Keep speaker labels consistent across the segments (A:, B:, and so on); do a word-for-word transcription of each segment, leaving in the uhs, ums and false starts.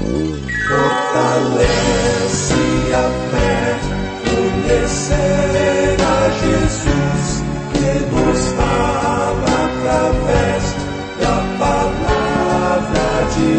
A: Fortalece a fé, conhecer a Jesus, que nos fala através da palavra de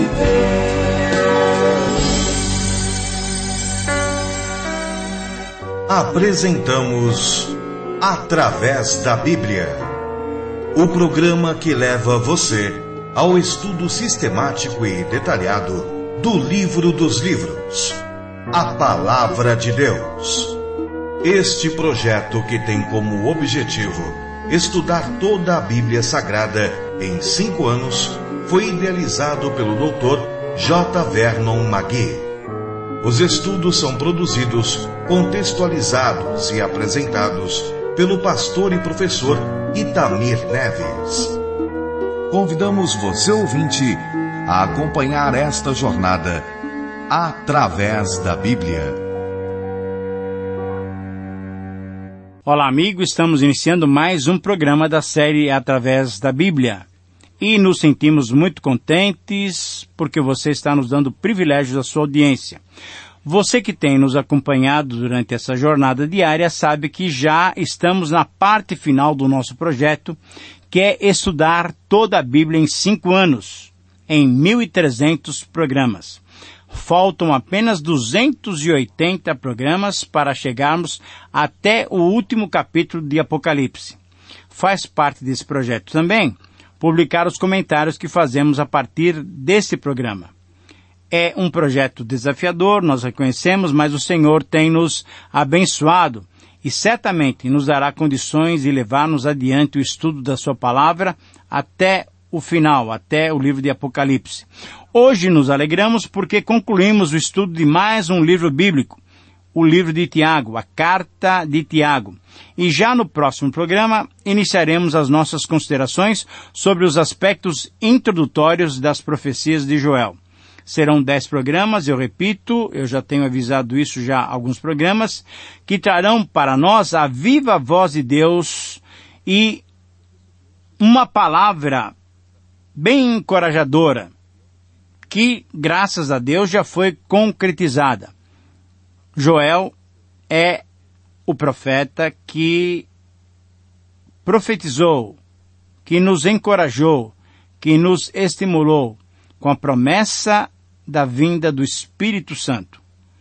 A: Deus.
B: Apresentamos Através da Bíblia, o programa que leva você ao estudo sistemático e detalhado do livro dos livros, a Palavra de Deus. Este projeto, que tem como objetivo estudar toda a Bíblia Sagrada em cinco anos, foi idealizado pelo doutor J. Vernon McGee. Os estudos são produzidos, contextualizados e apresentados pelo pastor e professor Itamir Neves. Convidamos você, ouvinte, a acompanhar esta jornada através da Bíblia.
C: Olá, amigo, estamos iniciando mais um programa da série Através da Bíblia. E nos sentimos muito contentes porque você está nos dando o privilégio da sua audiência. Você que tem nos acompanhado durante essa jornada diária sabe que já estamos na parte final do nosso projeto, que é estudar toda a Bíblia em cinco anos, em mil e trezentos programas. Faltam apenas duzentos e oitenta programas para chegarmos até o último capítulo de Apocalipse. Faz parte desse projeto também publicar os comentários que fazemos a partir desse programa. É um projeto desafiador, nós reconhecemos, mas o Senhor tem nos abençoado e certamente nos dará condições de levar-nos adiante o estudo da sua palavra até o final, até o livro de Apocalipse. Hoje nos alegramos porque concluímos o estudo de mais um livro bíblico, o livro de Tiago, a Carta de Tiago. E já no próximo programa iniciaremos as nossas considerações sobre os aspectos introdutórios das profecias de Joel. Serão dez programas, eu repito, eu já tenho avisado isso já há alguns programas, que trarão para nós a viva voz de Deus e uma palavra bem encorajadora, que, graças a Deus, já foi concretizada. Joel é o profeta que profetizou, que nos encorajou, que nos estimulou com a promessa da vinda do Espírito Santo.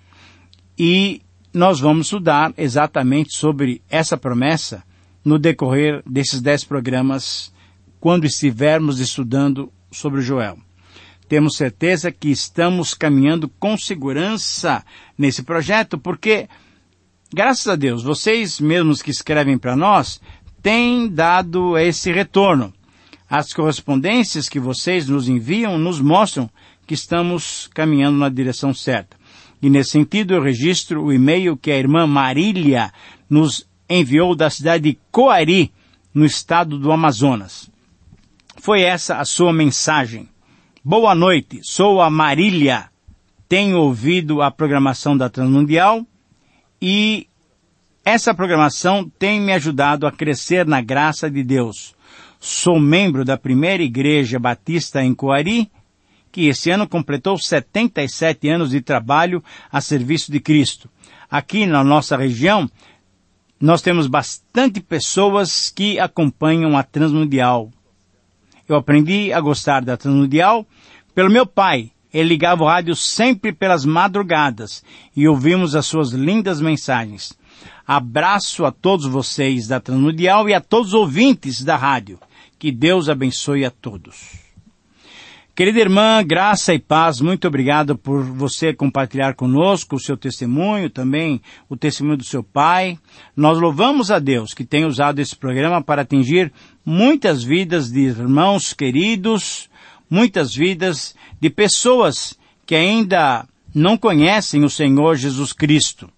C: E nós vamos estudar exatamente sobre essa promessa no decorrer desses dez programas, quando estivermos estudando sobre Joel. Temos certeza que estamos caminhando com segurança nesse projeto, porque, graças a Deus, vocês mesmos que escrevem para nós, têm dado esse retorno. As correspondências que vocês nos enviam nos mostram que estamos caminhando na direção certa. E nesse sentido eu registro o e-mail que a irmã Marília nos enviou da cidade de Coari, no estado do Amazonas. Foi essa a sua mensagem. Boa noite, sou a Marília. Tenho ouvido a programação da Transmundial e essa programação tem me ajudado a crescer na graça de Deus. Sou membro da primeira igreja batista em Coari, que esse ano completou setenta e sete anos de trabalho a serviço de Cristo. Aqui na nossa região, nós temos bastante pessoas que acompanham a Transmundial. Eu aprendi a gostar da Transmundial pelo meu pai. Ele ligava o rádio sempre pelas madrugadas e ouvimos as suas lindas mensagens. Abraço a todos vocês da Transmundial e a todos os ouvintes da rádio. Que Deus abençoe a todos. Querida irmã, graça e paz, muito obrigado por você compartilhar conosco o seu testemunho, também o testemunho do seu pai. Nós louvamos a Deus que tem usado esse programa para atingir muitas vidas de irmãos queridos, muitas vidas de pessoas que ainda não conhecem o Senhor Jesus Cristo.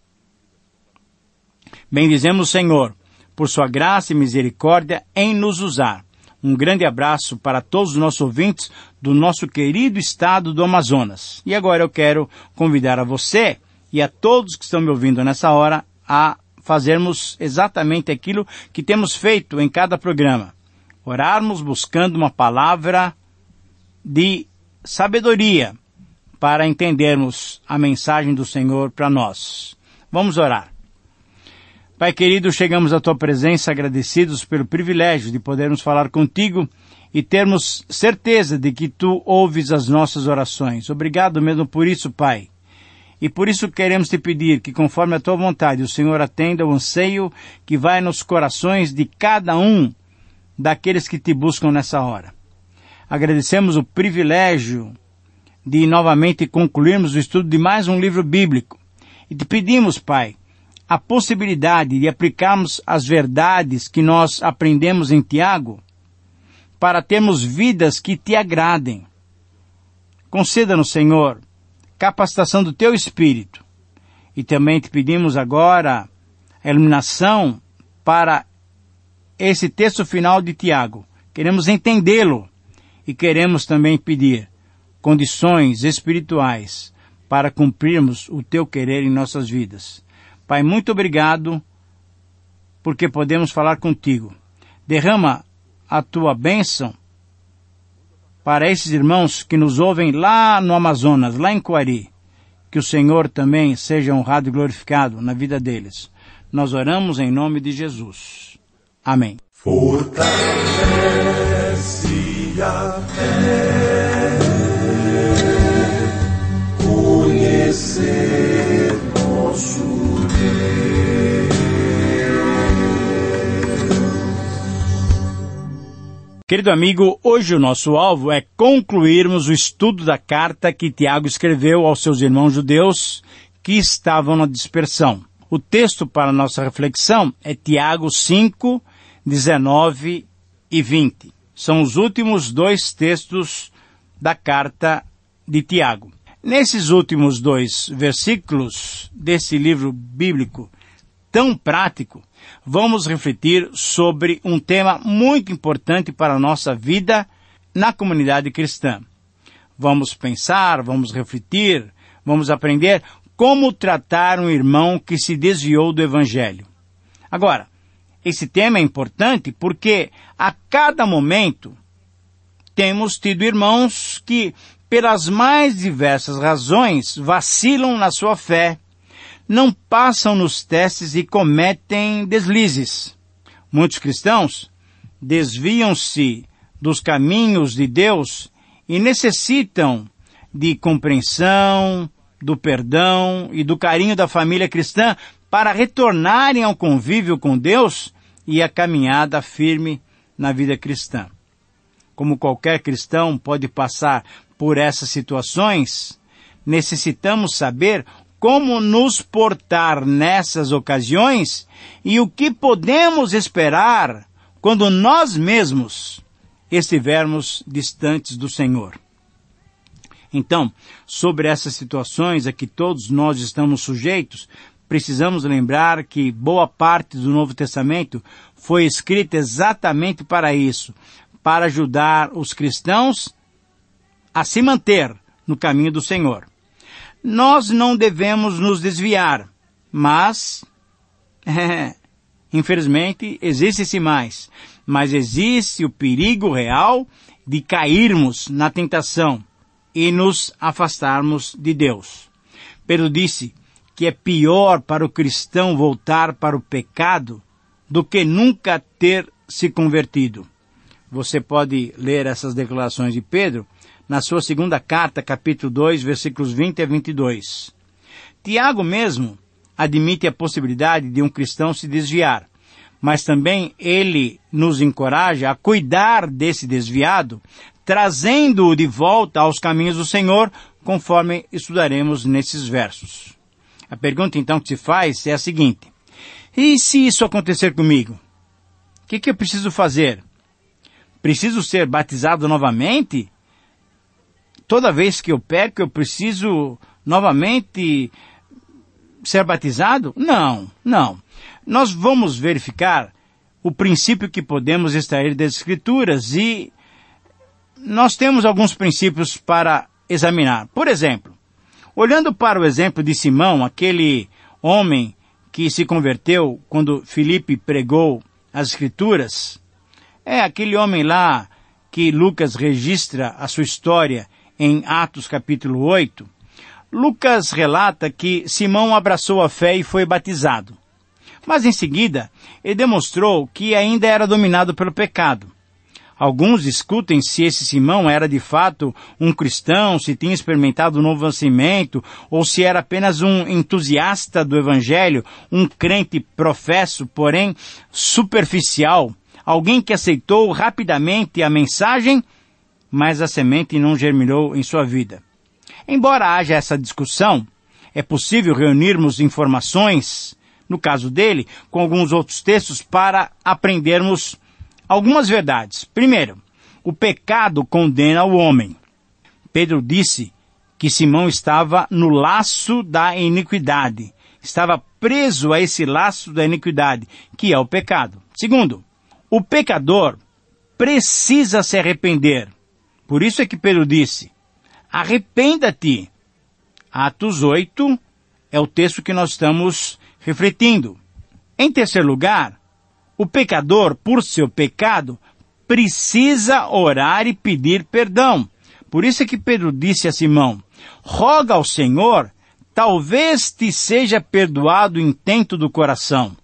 C: Bendizemos o Senhor por sua graça e misericórdia em nos usar. Um grande abraço para todos os nossos ouvintes do nosso querido estado do Amazonas. E agora eu quero convidar a você e a todos que estão me ouvindo nessa hora a fazermos exatamente aquilo que temos feito em cada programa. Orarmos buscando uma palavra de sabedoria para entendermos a mensagem do Senhor para nós. Vamos orar. Pai querido, chegamos à Tua presença agradecidos pelo privilégio de podermos falar contigo e termos certeza de que Tu ouves as nossas orações. Obrigado mesmo por isso, Pai. E por isso queremos Te pedir que, conforme a Tua vontade, o Senhor atenda o anseio que vai nos corações de cada um daqueles que Te buscam nessa hora. Agradecemos o privilégio de novamente concluirmos o estudo de mais um livro bíblico. E Te pedimos, Pai, a possibilidade de aplicarmos as verdades que nós aprendemos em Tiago para termos vidas que Te agradem. Conceda-nos, Senhor, capacitação do Teu Espírito. E também Te pedimos agora a iluminação para esse texto final de Tiago. Queremos entendê-lo e queremos também pedir condições espirituais para cumprirmos o Teu querer em nossas vidas. Pai, muito obrigado porque podemos falar contigo. Derrama a Tua bênção para esses irmãos que nos ouvem lá no Amazonas, lá em Coari. Que o Senhor também seja honrado e glorificado na vida deles. Nós oramos em nome de Jesus. Amém.
A: Fortalece a fé, conhecer nosso Deus.
C: Querido amigo, hoje o nosso alvo é concluirmos o estudo da carta que Tiago escreveu aos seus irmãos judeus que estavam na dispersão. O texto para a nossa reflexão é Tiago cinco, dezenove e vinte. São os últimos dois textos da carta de Tiago. Nesses últimos dois versículos desse livro bíblico tão prático, vamos refletir sobre um tema muito importante para a nossa vida na comunidade cristã. Vamos pensar, vamos refletir, vamos aprender como tratar um irmão que se desviou do Evangelho. Agora, esse tema é importante porque a cada momento temos tido irmãos que, pelas mais diversas razões, vacilam na sua fé, não passam nos testes e cometem deslizes. Muitos cristãos desviam-se dos caminhos de Deus e necessitam de compreensão, do perdão e do carinho da família cristã para retornarem ao convívio com Deus e à caminhada firme na vida cristã. Como qualquer cristão pode passar por essas situações, necessitamos saber como nos portar nessas ocasiões e o que podemos esperar quando nós mesmos estivermos distantes do Senhor. Então, sobre essas situações a que todos nós estamos sujeitos, precisamos lembrar que boa parte do Novo Testamento foi escrita exatamente para isso, para ajudar os cristãos a se manter no caminho do Senhor. Nós não devemos nos desviar, mas, é, infelizmente, existe-se mais. Mas existe o perigo real de cairmos na tentação e nos afastarmos de Deus. Pedro disse que é pior para o cristão voltar para o pecado do que nunca ter se convertido. Você pode ler essas declarações de Pedro na sua segunda carta, capítulo dois, versículos vinte a vinte e dois. Tiago mesmo admite a possibilidade de um cristão se desviar, mas também ele nos encoraja a cuidar desse desviado, trazendo-o de volta aos caminhos do Senhor, conforme estudaremos nesses versos. A pergunta então que se faz é a seguinte: e se isso acontecer comigo? O que, que eu preciso fazer? Preciso ser batizado novamente? Toda vez que eu peco, eu preciso novamente ser batizado? Não, não. Nós vamos verificar o princípio que podemos extrair das Escrituras e nós temos alguns princípios para examinar. Por exemplo, olhando para o exemplo de Simão, aquele homem que se converteu quando Filipe pregou as Escrituras, é aquele homem lá que Lucas registra a sua história em Atos capítulo oito, Lucas relata que Simão abraçou a fé e foi batizado. Mas em seguida, ele demonstrou que ainda era dominado pelo pecado. Alguns discutem se esse Simão era de fato um cristão, se tinha experimentado o novo nascimento, ou se era apenas um entusiasta do Evangelho, um crente professo, porém superficial, alguém que aceitou rapidamente a mensagem, mas a semente não germinou em sua vida. Embora haja essa discussão, é possível reunirmos informações, no caso dele, com alguns outros textos para aprendermos algumas verdades. Primeiro, o pecado condena o homem. Pedro disse que Simão estava no laço da iniquidade. Estava preso a esse laço da iniquidade, que é o pecado. Segundo, o pecador precisa se arrepender. Por isso é que Pedro disse, arrependa-te. Atos oito é o texto que nós estamos refletindo. Em terceiro lugar, o pecador, por seu pecado, precisa orar e pedir perdão. Por isso é que Pedro disse a Simão, roga ao Senhor, talvez te seja perdoado o intento do coração.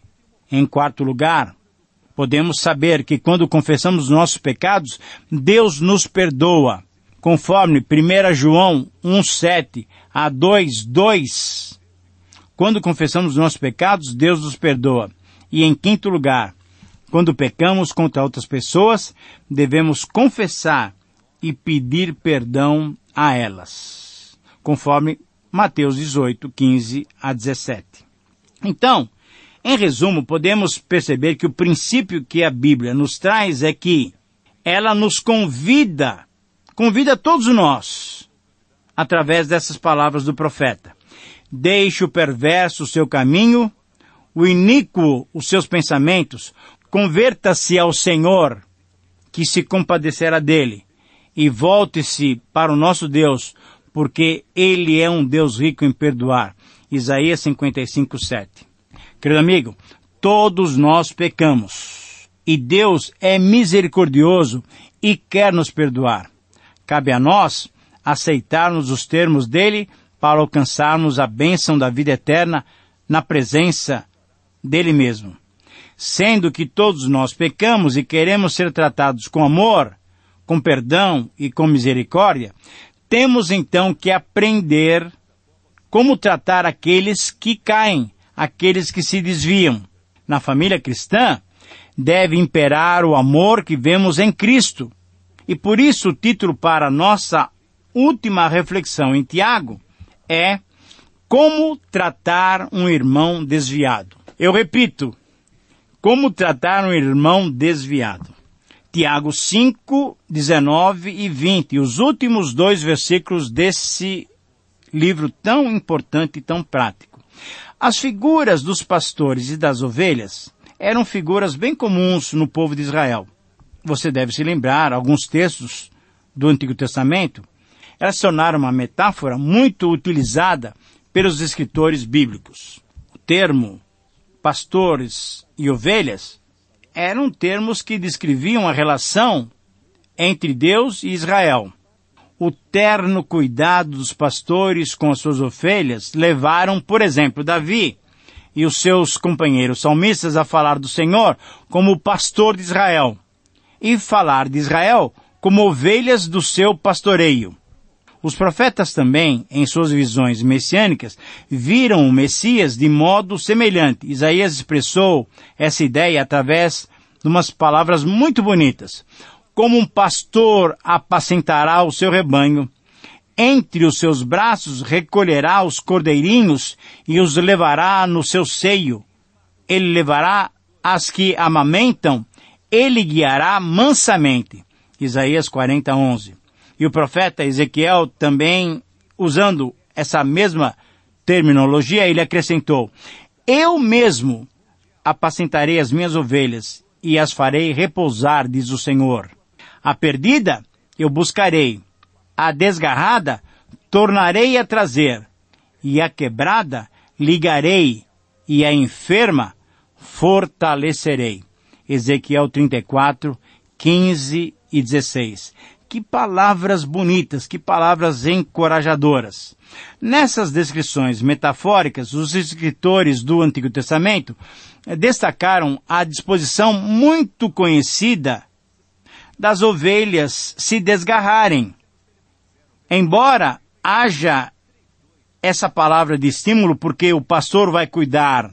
C: Em quarto lugar, podemos saber que quando confessamos nossos pecados, Deus nos perdoa. Conforme primeiro João um, sete a dois, dois. Quando confessamos nossos pecados, Deus nos perdoa. E em quinto lugar, quando pecamos contra outras pessoas, devemos confessar e pedir perdão a elas. Conforme Mateus dezoito, quinze a dezessete. Então, em resumo, podemos perceber que o princípio que a Bíblia nos traz é que ela nos convida, convida todos nós, através dessas palavras do profeta. Deixe o perverso o seu caminho, o iníquo os seus pensamentos, converta-se ao Senhor, que se compadecerá dele, e volte-se para o nosso Deus, porque Ele é um Deus rico em perdoar. Isaías cinquenta e cinco, sete. Querido amigo, todos nós pecamos, e Deus é misericordioso e quer nos perdoar. Cabe a nós aceitarmos os termos dele para alcançarmos a bênção da vida eterna na presença dele mesmo. Sendo que todos nós pecamos e queremos ser tratados com amor, com perdão e com misericórdia, temos então que aprender como tratar aqueles que caem, aqueles que se desviam. Na família cristã, deve imperar o amor que vemos em Cristo. E por isso o título para a nossa última reflexão em Tiago é Como tratar um irmão desviado. Eu repito, como tratar um irmão desviado. Tiago cinco, dezenove e vinte, os últimos dois versículos desse livro tão importante e tão prático. As figuras dos pastores e das ovelhas eram figuras bem comuns no povo de Israel. Você deve se lembrar, alguns textos do Antigo Testamento, elas se tornaram uma metáfora muito utilizada pelos escritores bíblicos. O termo pastores e ovelhas eram termos que descreviam a relação entre Deus e Israel. O terno cuidado dos pastores com as suas ovelhas levaram, por exemplo, Davi e os seus companheiros salmistas a falar do Senhor como o pastor de Israel e falar de Israel como ovelhas do seu pastoreio. Os profetas também, em suas visões messiânicas, viram o Messias de modo semelhante. Isaías expressou essa ideia através de umas palavras muito bonitas. Como um pastor apacentará o seu rebanho, entre os seus braços recolherá os cordeirinhos e os levará no seu seio. Ele levará as que amamentam, ele guiará mansamente. Isaías quarenta, onze. E o profeta Ezequiel também, usando essa mesma terminologia, ele acrescentou, eu mesmo apacentarei as minhas ovelhas e as farei repousar, diz o Senhor. A perdida eu buscarei, a desgarrada tornarei a trazer, e a quebrada ligarei, e a enferma fortalecerei. Ezequiel trinta e quatro, quinze e dezesseis. Que que palavras bonitas, que palavras encorajadoras. Nessas descrições metafóricas, os escritores do Antigo Testamento destacaram a disposição muito conhecida das ovelhas se desgarrarem. Embora haja essa palavra de estímulo, porque o pastor vai cuidar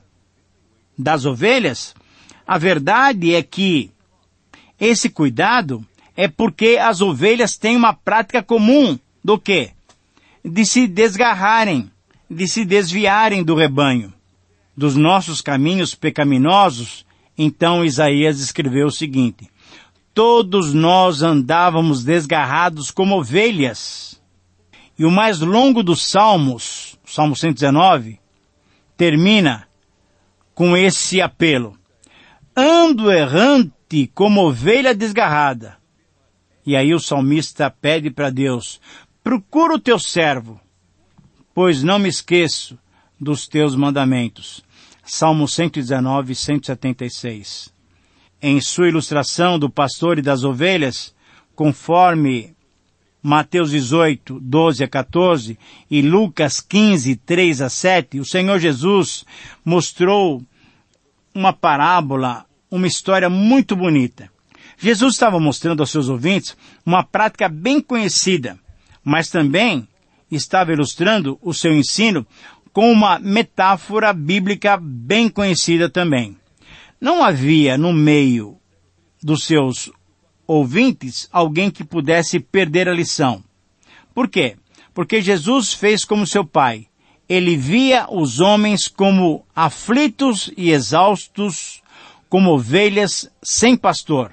C: das ovelhas, a verdade é que esse cuidado é porque as ovelhas têm uma prática comum do quê? De se desgarrarem, de se desviarem do rebanho, dos nossos caminhos pecaminosos. Então Isaías escreveu o seguinte: todos nós andávamos desgarrados como ovelhas. E o mais longo dos salmos, o Salmo cento e dezenove, termina com esse apelo: ando errante como ovelha desgarrada. E aí o salmista pede para Deus: procura o teu servo, pois não me esqueço dos teus mandamentos. Salmo cento e dezenove, cento e setenta e seis. Em sua ilustração do pastor e das ovelhas, conforme Mateus dezoito, doze a quatorze e Lucas quinze, três a sete, o Senhor Jesus mostrou uma parábola, uma história muito bonita. Jesus estava mostrando aos seus ouvintes uma prática bem conhecida, mas também estava ilustrando o seu ensino com uma metáfora bíblica bem conhecida também. Não havia no meio dos seus ouvintes alguém que pudesse perder a lição. Por quê? Porque Jesus fez como seu pai. Ele via os homens como aflitos e exaustos, como ovelhas sem pastor.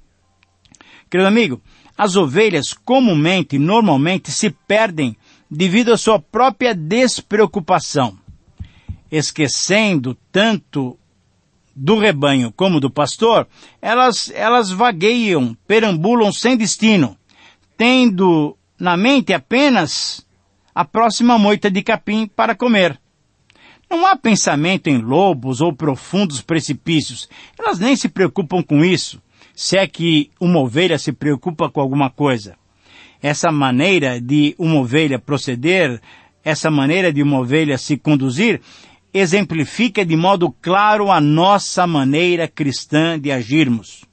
C: Querido amigo, as ovelhas comumente, normalmente, se perdem devido à sua própria despreocupação, esquecendo tanto do rebanho como do pastor. Elas, elas vagueiam, perambulam sem destino, tendo na mente apenas a próxima moita de capim para comer. Não há pensamento em lobos ou profundos precipícios. Elas nem se preocupam com isso, se é que uma ovelha se preocupa com alguma coisa. Essa maneira de uma ovelha proceder, essa maneira de uma ovelha se conduzir, exemplifica de modo claro a nossa maneira cristã de agirmos.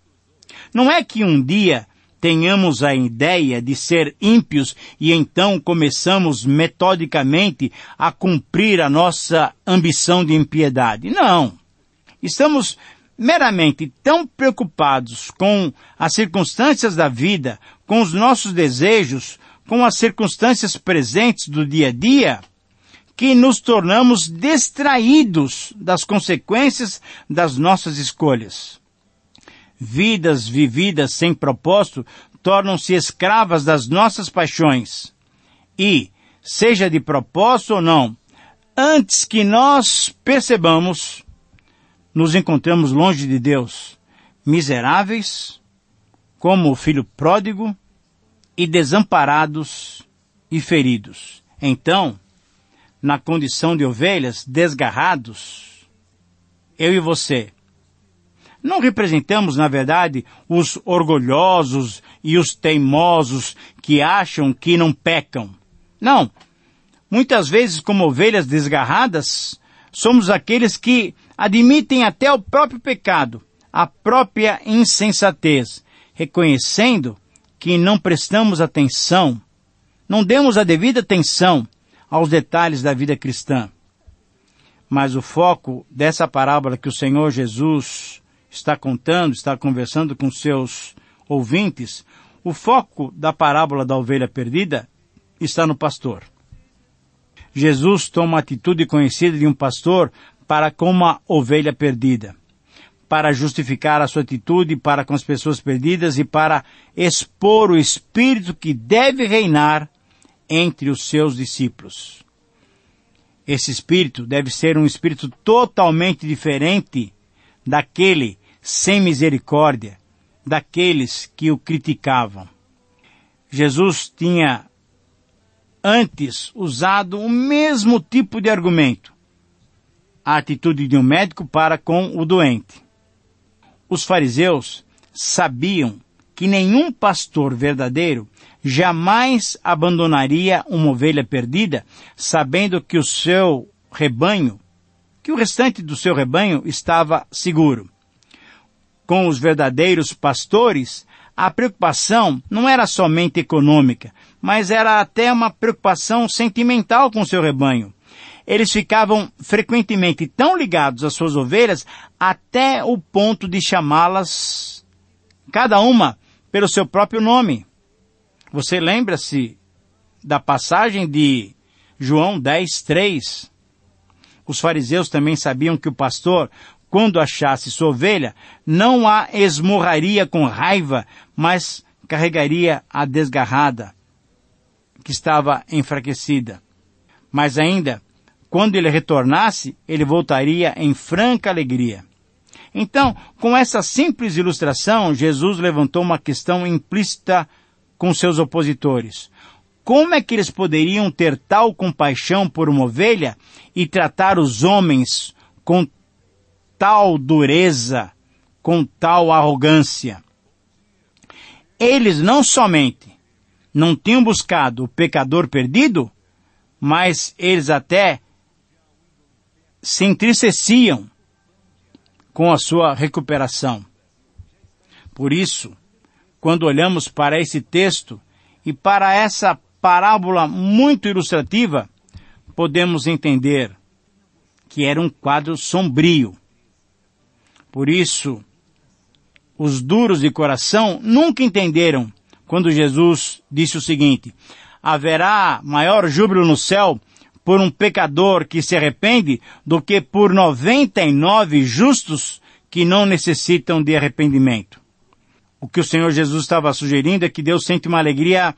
C: Não é que um dia tenhamos a ideia de ser ímpios e então começamos metodicamente a cumprir a nossa ambição de impiedade. Não. Estamos meramente tão preocupados com as circunstâncias da vida, com os nossos desejos, com as circunstâncias presentes do dia a dia, que nos tornamos distraídos das consequências das nossas escolhas. Vidas vividas sem propósito tornam-se escravas das nossas paixões. E, seja de propósito ou não, antes que nós percebamos, nos encontramos longe de Deus, miseráveis, como o filho pródigo, e desamparados e feridos. Então, na condição de ovelhas, desgarrados, eu e você, não representamos, na verdade, os orgulhosos e os teimosos que acham que não pecam. Não. Muitas vezes, como ovelhas desgarradas, somos aqueles que admitem até o próprio pecado, a própria insensatez, reconhecendo que não prestamos atenção, não demos a devida atenção aos detalhes da vida cristã. Mas o foco dessa parábola que o Senhor Jesus está contando, está conversando com seus ouvintes, o foco da parábola da ovelha perdida está no pastor. Jesus toma a atitude conhecida de um pastor para com uma ovelha perdida, para justificar a sua atitude para com as pessoas perdidas e para expor o espírito que deve reinar entre os seus discípulos. Esse espírito deve ser um espírito totalmente diferente daquele sem misericórdia, daqueles que o criticavam. Jesus tinha antes usado o mesmo tipo de argumento, a atitude de um médico para com o doente. Os fariseus sabiam que nenhum pastor verdadeiro jamais abandonaria uma ovelha perdida, sabendo que o seu rebanho, que o restante do seu rebanho estava seguro. Com os verdadeiros pastores, a preocupação não era somente econômica, mas era até uma preocupação sentimental com o seu rebanho. Eles ficavam frequentemente tão ligados às suas ovelhas até o ponto de chamá-las, cada uma, pelo seu próprio nome. Você lembra-se da passagem de João dez, três? Os fariseus também sabiam que o pastor, quando achasse sua ovelha, não a esmurraria com raiva, mas carregaria a desgarrada, que estava enfraquecida. Mas ainda, quando ele retornasse, ele voltaria em franca alegria. Então, com essa simples ilustração, Jesus levantou uma questão implícita com seus opositores. Como é que eles poderiam ter tal compaixão por uma ovelha e tratar os homens com tal dureza, com tal arrogância? Eles não somente não tinham buscado o pecador perdido, mas eles até se entristeciam com a sua recuperação. Por isso, quando olhamos para esse texto e para essa parábola muito ilustrativa, podemos entender que era um quadro sombrio. Por isso, os duros de coração nunca entenderam quando Jesus disse o seguinte: haverá maior júbilo no céu por um pecador que se arrepende do que por noventa e nove justos que não necessitam de arrependimento. O que o Senhor Jesus estava sugerindo é que Deus sente uma alegria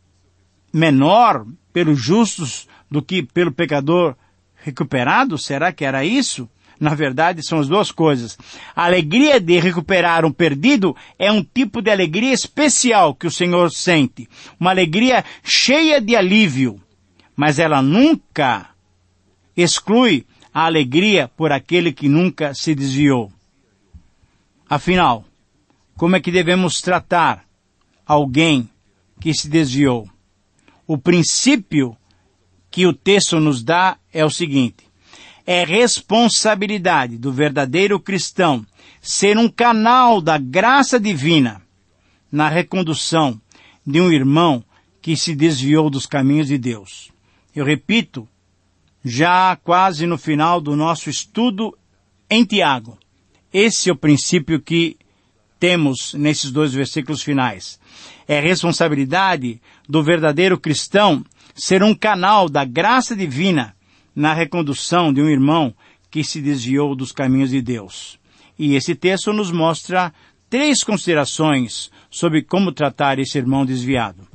C: menor pelos justos do que pelo pecador recuperado? Será que era isso? Na verdade, são as duas coisas. A alegria de recuperar um perdido é um tipo de alegria especial que o Senhor sente. Uma alegria cheia de alívio. Mas ela nunca exclui a alegria por aquele que nunca se desviou. Afinal, como é que devemos tratar alguém que se desviou? O princípio que o texto nos dá é o seguinte: é responsabilidade do verdadeiro cristão ser um canal da graça divina na recondução de um irmão que se desviou dos caminhos de Deus. Eu repito, já quase no final do nosso estudo em Tiago, esse é o princípio que temos nesses dois versículos finais. É responsabilidade do verdadeiro cristão ser um canal da graça divina na recondução de um irmão que se desviou dos caminhos de Deus. E esse texto nos mostra três considerações sobre como tratar esse irmão desviado.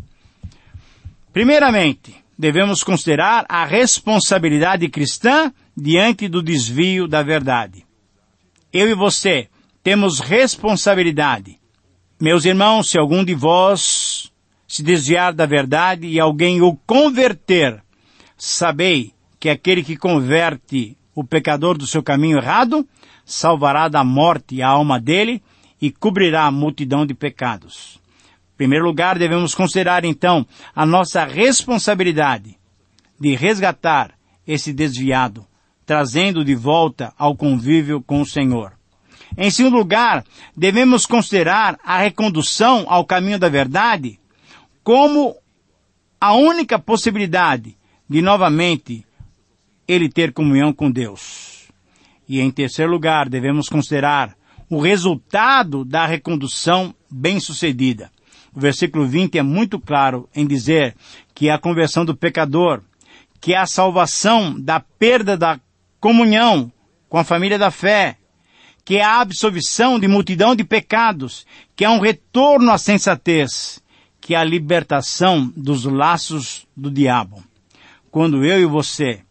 C: Primeiramente, devemos considerar a responsabilidade cristã diante do desvio da verdade. Eu e você temos responsabilidade. Meus irmãos, se algum de vós se desviar da verdade e alguém o converter, sabei que aquele que converte o pecador do seu caminho errado, salvará da morte a alma dele e cobrirá a multidão de pecados. Em primeiro lugar, devemos considerar, então, a nossa responsabilidade de resgatar esse desviado, trazendo de volta ao convívio com o Senhor. Em segundo lugar, devemos considerar a recondução ao caminho da verdade como a única possibilidade de novamente ele ter comunhão com Deus. E em terceiro lugar, devemos considerar o resultado da recondução bem-sucedida. O versículo vinte é muito claro em dizer que é a conversão do pecador, que é a salvação da perda da comunhão com a família da fé, que é a absolvição de multidão de pecados, que é um retorno à sensatez, que é a libertação dos laços do diabo. Quando eu e você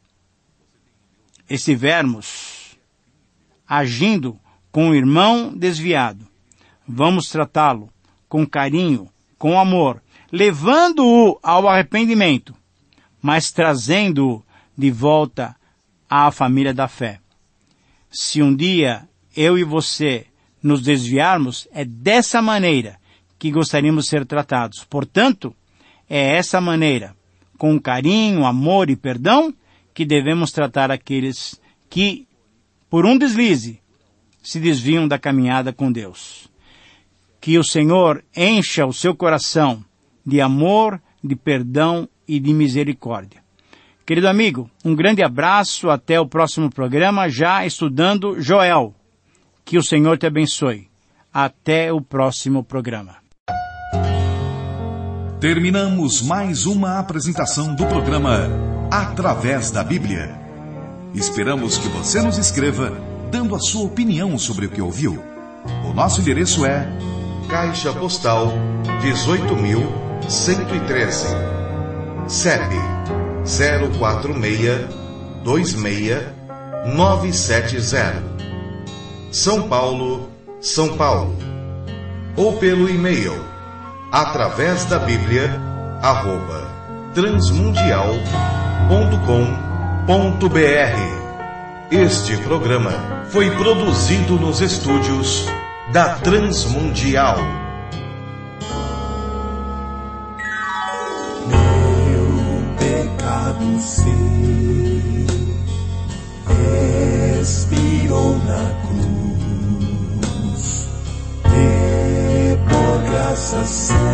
C: estivermos agindo com o irmão desviado, vamos tratá-lo com carinho, com amor, levando-o ao arrependimento, mas trazendo-o de volta à família da fé. Se um dia eu e você nos desviarmos, é dessa maneira que gostaríamos de ser tratados. Portanto, é essa maneira, com carinho, amor e perdão, que devemos tratar aqueles que, por um deslize, se desviam da caminhada com Deus. Que o Senhor encha o seu coração de amor, de perdão e de misericórdia. Querido amigo, um grande abraço, até o próximo programa, já estudando Joel. Que o Senhor te abençoe. Até o próximo programa.
B: Terminamos mais uma apresentação do programa Através da Bíblia. Esperamos que você nos escreva, dando a sua opinião sobre o que ouviu. O nosso endereço é Caixa Postal dezoito mil cento e treze, C E P zero quatro seis dois seis nove sete zero, São Paulo, São Paulo. Ou pelo e-mail através da Bíblia arroba transmundial ponto com ponto br. Este programa foi produzido nos estúdios da Transmundial.
A: Meu pecado sei, expirou na cruz, e por graça